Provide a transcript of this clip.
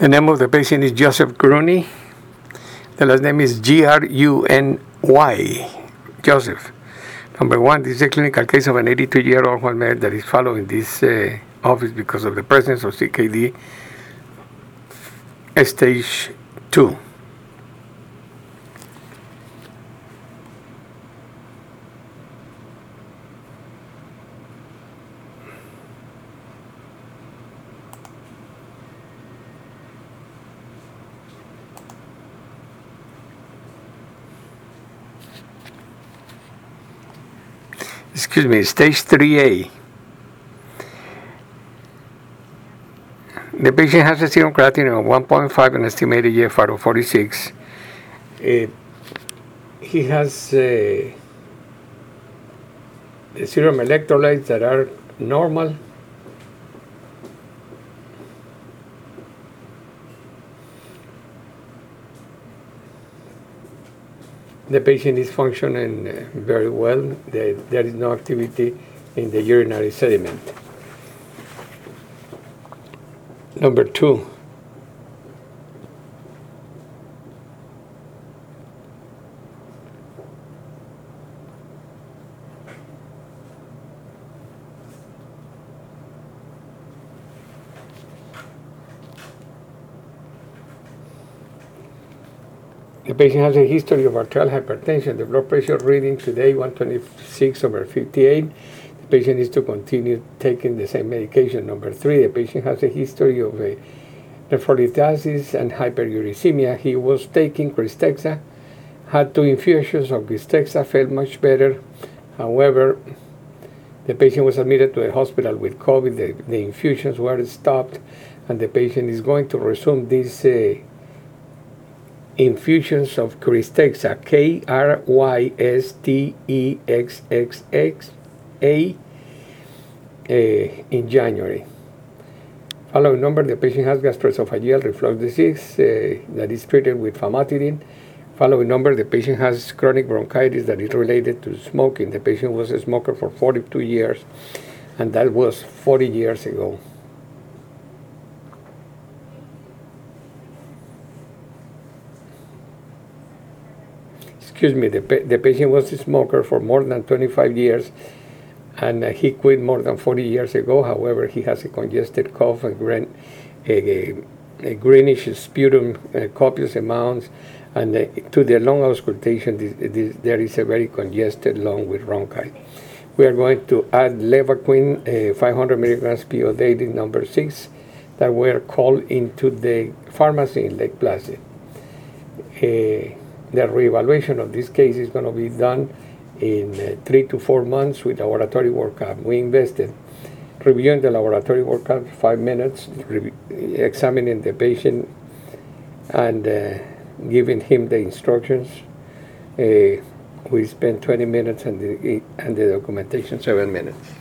The name of the patient is Joseph Gruny. The last name is Gruny. Joseph. Number one, this is a clinical case of an 82-year-old white male that is following this office because of the presence of CKD stage 2. Excuse me, stage 3A. The patient has a serum creatinine of 1.5 and estimated GFR of 46. He has the serum electrolytes that are normal. The patient is functioning very well. There is no activity in the urinary sediment. Number two, the patient has a history of arterial hypertension. The blood pressure reading today 126/58. The patient needs to continue taking the same medication. Number three, the patient has a history of nephrolithasis and hyperuricemia. He was taking Crystexxa, had 2 infusions of Crystexxa, felt much better. However, the patient was admitted to the hospital with COVID. The infusions were stopped, and the patient is going to resume these infusions of Crystexxa, Krystexxa, in January. Following number, the patient has gastroesophageal reflux disease that is treated with famotidine. Following number, the patient has chronic bronchitis that is related to smoking. The patient was a smoker for 42 years, and that was 40 years ago. Excuse me, the patient was a smoker for more than 25 years, and he quit more than 40 years ago. However, he has a congested cough and a greenish sputum, copious amounts, and to the lung auscultation, there is a very congested lung with bronchi. We are going to add Levaquin, 500 milligrams PO daily, number 6, that were called into the pharmacy in Lake Placid. The reevaluation of this case is going to be done in 3 to 4 months with laboratory workup. We invested reviewing the laboratory workup 5 minutes, examining the patient and giving him the instructions. We spent 20 minutes and the documentation 7 minutes.